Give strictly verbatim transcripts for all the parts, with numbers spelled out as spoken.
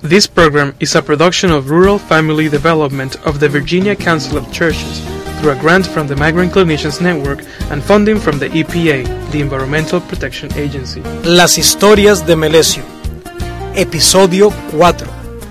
This program is a production of Rural Family Development of the Virginia Council of Churches through a grant from the Migrant Clinicians Network and funding from the E P A, the Environmental Protection Agency. Las historias de Melesio. Episodio cuatro.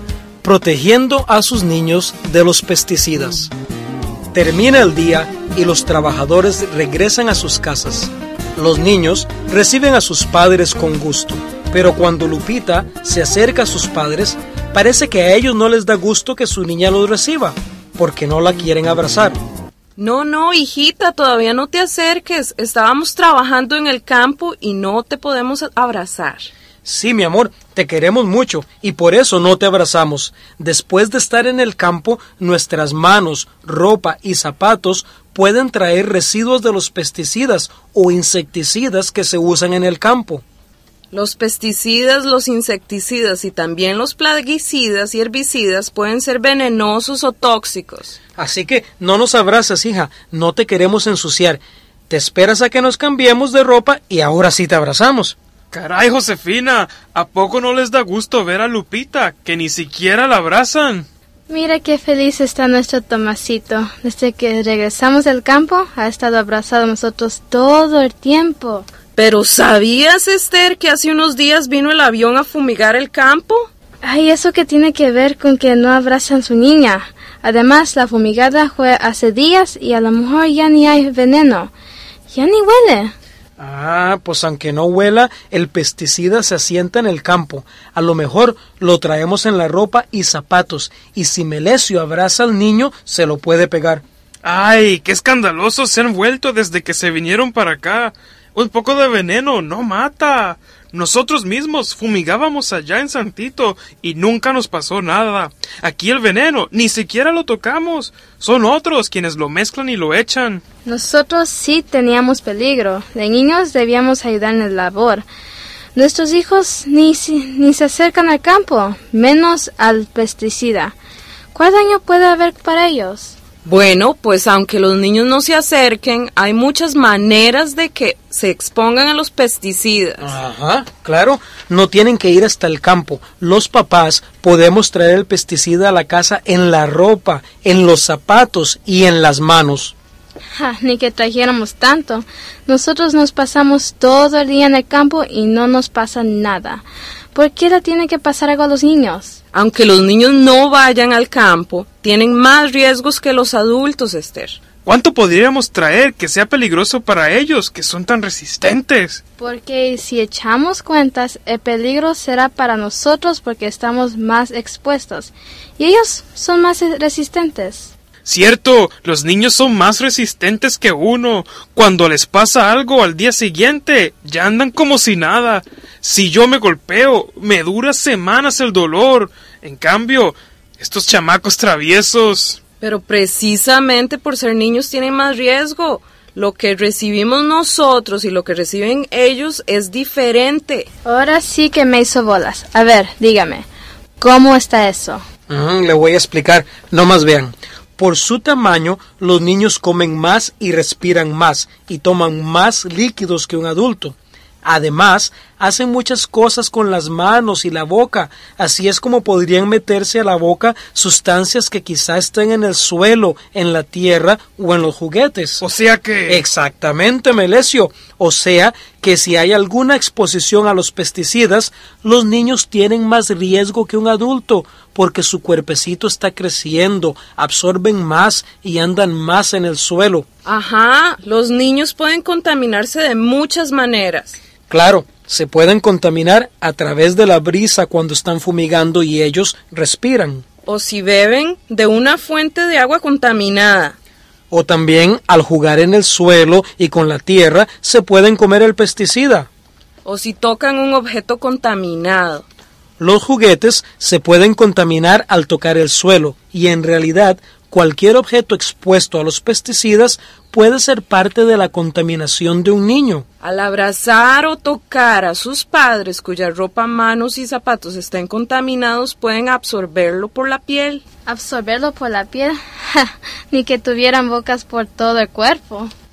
Protegiendo a sus niños de los pesticidas. Termina el día y los trabajadores regresan a sus casas. Los niños reciben a sus padres con gusto, pero cuando Lupita se acerca a sus padres, parece que a ellos no les da gusto que su niña los reciba, porque no la quieren abrazar. No, no, hijita, todavía no te acerques. Estábamos trabajando en el campo y no te podemos abrazar. Sí, mi amor, te queremos mucho y por eso no te abrazamos. Después de estar en el campo, nuestras manos, ropa y zapatos pueden traer residuos de los pesticidas o insecticidas que se usan en el campo. Los pesticidas, los insecticidas y también los plaguicidas y herbicidas pueden ser venenosos o tóxicos. Así que no nos abraces, hija, no te queremos ensuciar. Te esperas a que nos cambiemos de ropa y ahora sí te abrazamos. Caray, Josefina, ¿a poco no les da gusto ver a Lupita, que ni siquiera la abrazan? Mira qué feliz está nuestro Tomasito. Desde que regresamos del campo, ha estado abrazado a nosotros todo el tiempo. ¿Pero sabías, Esther, que hace unos días vino el avión a fumigar el campo? Ay, ¿eso qué tiene que ver con que no abrazan a su niña? Además, la fumigada fue hace días y a lo mejor ya ni hay veneno. Ya ni huele. Ah, pues aunque no huela, el pesticida se asienta en el campo. A lo mejor lo traemos en la ropa y zapatos, y si Melesio abraza al niño, se lo puede pegar. ¡Ay, qué escandalosos se han vuelto desde que se vinieron para acá! Un poco de veneno no mata. Nosotros mismos fumigábamos allá en Santito y nunca nos pasó nada. Aquí el veneno ni siquiera lo tocamos. Son otros quienes lo mezclan y lo echan. Nosotros sí teníamos peligro. De niños debíamos ayudar en el labor. Nuestros hijos ni, ni se acercan al campo, menos al pesticida. ¿Cuál daño puede haber para ellos? Bueno, pues aunque los niños no se acerquen, hay muchas maneras de que se expongan a los pesticidas. Ajá, claro, no tienen que ir hasta el campo. Los papás podemos traer el pesticida a la casa en la ropa, en los zapatos y en las manos. Ja, ni que trajéramos tanto. Nosotros nos pasamos todo el día en el campo y no nos pasa nada. ¿Por qué le tiene que pasar algo a los niños? Aunque los niños no vayan al campo, tienen más riesgos que los adultos, Esther. ¿Cuánto podríamos traer que sea peligroso para ellos, que son tan resistentes? Porque si echamos cuentas, el peligro será para nosotros porque estamos más expuestos. Y ellos son más resistentes. Cierto, los niños son más resistentes que uno. Cuando les pasa algo al día siguiente, ya andan como si nada. Si yo me golpeo, me dura semanas el dolor. En cambio, estos chamacos traviesos... Pero precisamente por ser niños tienen más riesgo. Lo que recibimos nosotros y lo que reciben ellos es diferente. Ahora sí que me hizo bolas. A ver, dígame, ¿cómo está eso? Mm, le voy a explicar, no más vean. Por su tamaño, los niños comen más y respiran más y toman más líquidos que un adulto. Además, hacen muchas cosas con las manos y la boca, así es como podrían meterse a la boca sustancias que quizá estén en el suelo, en la tierra o en los juguetes. O sea que... Exactamente, Melesio. O sea que si hay alguna exposición a los pesticidas, los niños tienen más riesgo que un adulto, porque su cuerpecito está creciendo, absorben más y andan más en el suelo. Ajá, los niños pueden contaminarse de muchas maneras. Claro, se pueden contaminar a través de la brisa cuando están fumigando y ellos respiran. O si beben de una fuente de agua contaminada. O también al jugar en el suelo y con la tierra se pueden comer el pesticida. O si tocan un objeto contaminado. Los juguetes se pueden contaminar al tocar el suelo y en realidad cualquier objeto expuesto a los pesticidas puede ser parte de la contaminación de un niño. Al abrazar o tocar a sus padres cuya ropa, manos y zapatos estén contaminados, pueden absorberlo por la piel. ¿Absorberlo por la piel? Ni que tuvieran bocas por todo el cuerpo.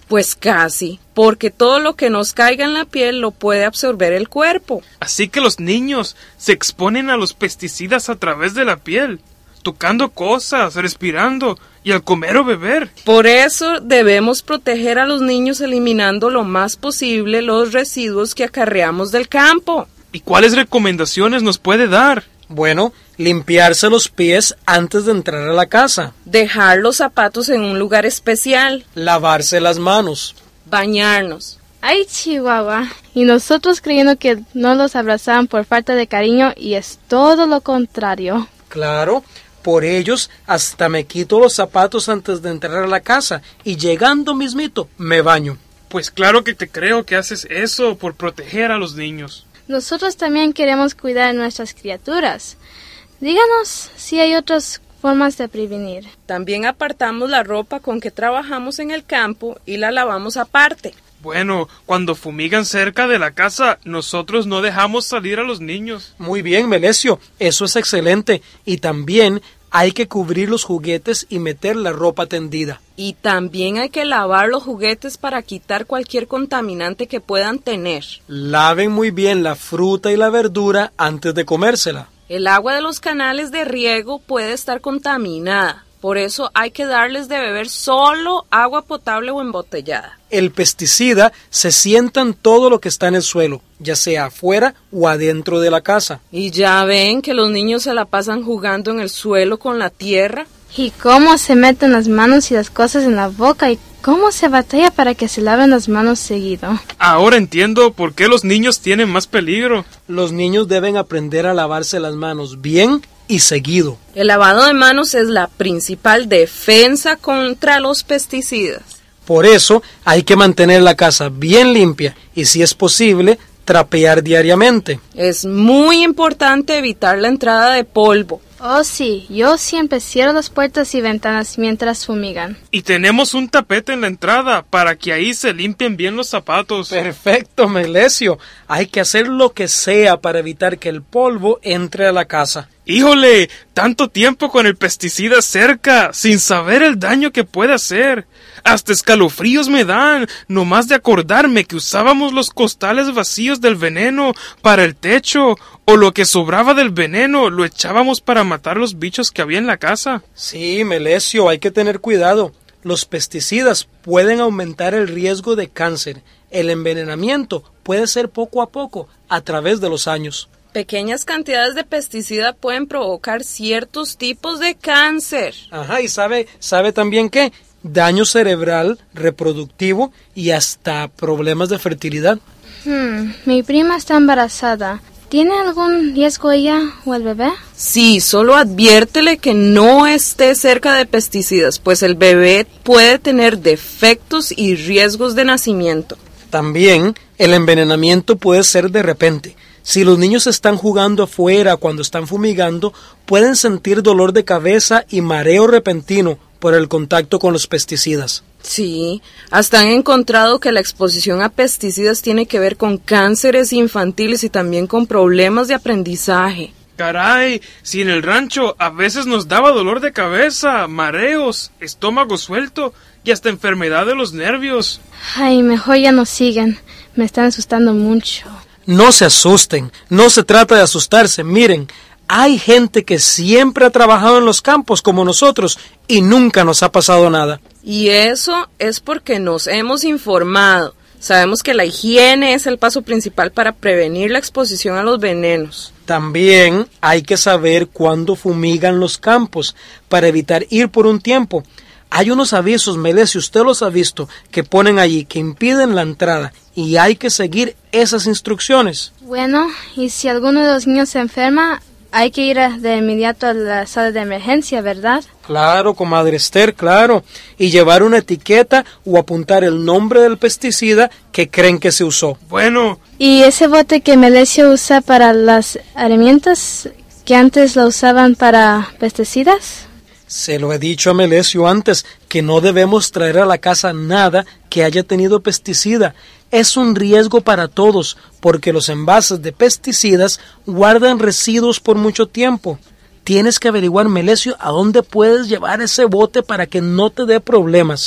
Pues casi, porque todo lo que nos caiga en la piel lo puede absorber el cuerpo. Así que los niños se exponen a los pesticidas a través de la piel, tocando cosas, respirando y al comer o beber. Por eso debemos proteger a los niños eliminando lo más posible los residuos que acarreamos del campo. ¿Y cuáles recomendaciones nos puede dar? Bueno, limpiarse los pies antes de entrar a la casa. Dejar los zapatos en un lugar especial. Lavarse las manos. Bañarnos. Ay, Chihuahua. Y nosotros creyendo que no los abrazaban por falta de cariño y es todo lo contrario. Claro, por ellos hasta me quito los zapatos antes de entrar a la casa y llegando mismito me baño. Pues claro que te creo que haces eso por proteger a los niños. Nosotros también queremos cuidar a nuestras criaturas. Díganos si hay otras formas de prevenir. También apartamos la ropa con que trabajamos en el campo y la lavamos aparte. Bueno, cuando fumigan cerca de la casa, nosotros no dejamos salir a los niños. Muy bien, Melesio, eso es excelente. Y también hay que cubrir los juguetes y meter la ropa tendida. Y también hay que lavar los juguetes para quitar cualquier contaminante que puedan tener. Laven muy bien la fruta y la verdura antes de comérsela. El agua de los canales de riego puede estar contaminada. Por eso hay que darles de beber solo agua potable o embotellada. El pesticida se sienta en todo lo que está en el suelo, ya sea afuera o adentro de la casa. Y ya ven que los niños se la pasan jugando en el suelo con la tierra. Y cómo se meten las manos y las cosas en la boca y cómo se batalla para que se laven las manos seguido. Ahora entiendo por qué los niños tienen más peligro. Los niños deben aprender a lavarse las manos bien y seguido. El lavado de manos es la principal defensa contra los pesticidas. Por eso hay que mantener la casa bien limpia y, si es posible, trapear diariamente. Es muy importante evitar la entrada de polvo. Oh sí, yo siempre cierro las puertas y ventanas mientras fumigan. Y tenemos un tapete en la entrada para que ahí se limpien bien los zapatos. Perfecto, Melesio. Hay que hacer lo que sea para evitar que el polvo entre a la casa. ¡Híjole! Tanto tiempo con el pesticida cerca, sin saber el daño que puede hacer. Hasta escalofríos me dan, nomás de acordarme que usábamos los costales vacíos del veneno para el techo, o lo que sobraba del veneno lo echábamos para matar los bichos que había en la casa. Sí, Melesio, hay que tener cuidado. Los pesticidas pueden aumentar el riesgo de cáncer. El envenenamiento puede ser poco a poco, a través de los años. Pequeñas cantidades de pesticida pueden provocar ciertos tipos de cáncer. Ajá, y sabe, sabe también qué, daño cerebral, reproductivo y hasta problemas de fertilidad. Hmm, mi prima está embarazada. ¿Tiene algún riesgo ella o el bebé? Sí, solo adviértele que no esté cerca de pesticidas, pues el bebé puede tener defectos y riesgos de nacimiento. También el envenenamiento puede ser de repente. Si los niños están jugando afuera cuando están fumigando, pueden sentir dolor de cabeza y mareo repentino por el contacto con los pesticidas. Sí, hasta han encontrado que la exposición a pesticidas tiene que ver con cánceres infantiles y también con problemas de aprendizaje. Caray, si en el rancho a veces nos daba dolor de cabeza, mareos, estómago suelto y hasta enfermedad de los nervios. Ay, mejor ya no sigan. Me están asustando mucho. No se asusten, no se trata de asustarse. Miren, hay gente que siempre ha trabajado en los campos como nosotros y nunca nos ha pasado nada. Y eso es porque nos hemos informado. Sabemos que la higiene es el paso principal para prevenir la exposición a los venenos. También hay que saber cuándo fumigan los campos para evitar ir por un tiempo. Hay unos avisos, Melesio, usted los ha visto, que ponen allí, que impiden la entrada, y hay que seguir esas instrucciones. Bueno, y si alguno de los niños se enferma, hay que ir de inmediato a la sala de emergencia, ¿verdad? Claro, comadre Esther, claro. Y llevar una etiqueta o apuntar el nombre del pesticida que creen que se usó. Bueno. ¿Y ese bote que Melesio usa para las herramientas que antes lo usaban para pesticidas? Se lo he dicho a Melesio antes, que no debemos traer a la casa nada que haya tenido pesticida. Es un riesgo para todos, porque los envases de pesticidas guardan residuos por mucho tiempo. Tienes que averiguar, Melesio, a dónde puedes llevar ese bote para que no te dé problemas.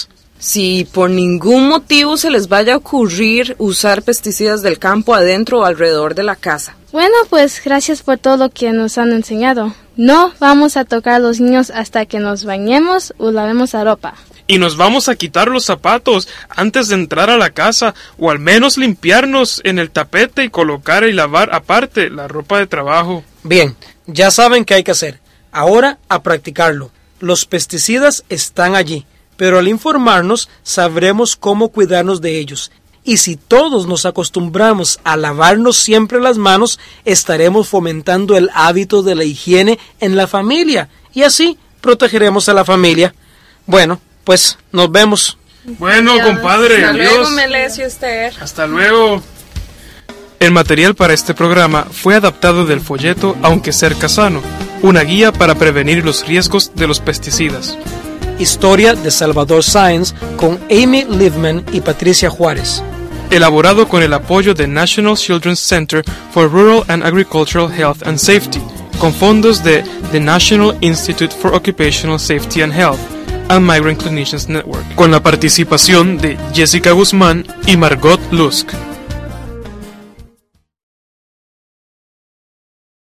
Si por ningún motivo se les vaya a ocurrir usar pesticidas del campo adentro o alrededor de la casa. Bueno, pues gracias por todo lo que nos han enseñado. No vamos a tocar a los niños hasta que nos bañemos o lavemos la ropa. Y nos vamos a quitar los zapatos antes de entrar a la casa, o al menos limpiarnos en el tapete y colocar y lavar aparte la ropa de trabajo. Bien, ya saben qué hay que hacer. Ahora a practicarlo. Los pesticidas están allí, pero al informarnos sabremos cómo cuidarnos de ellos. Y si todos nos acostumbramos a lavarnos siempre las manos, estaremos fomentando el hábito de la higiene en la familia, y así protegeremos a la familia. Bueno, pues nos vemos. Bueno, Adiós. compadre, Hasta adiós. luego, Melesio, Esther. Hasta luego. El material para este programa fue adaptado del folleto Aunque Cerca Sano, una guía para prevenir los riesgos de los pesticidas. Historia de Salvador Sáenz con Amy Liebman y Patricia Juárez. Elaborado con el apoyo de National Children's Center for Rural and Agricultural Health and Safety, con fondos de the National Institute for Occupational Safety and Health and Migrant Clinicians Network, con la participación de Jessica Guzmán y Margot Lusk.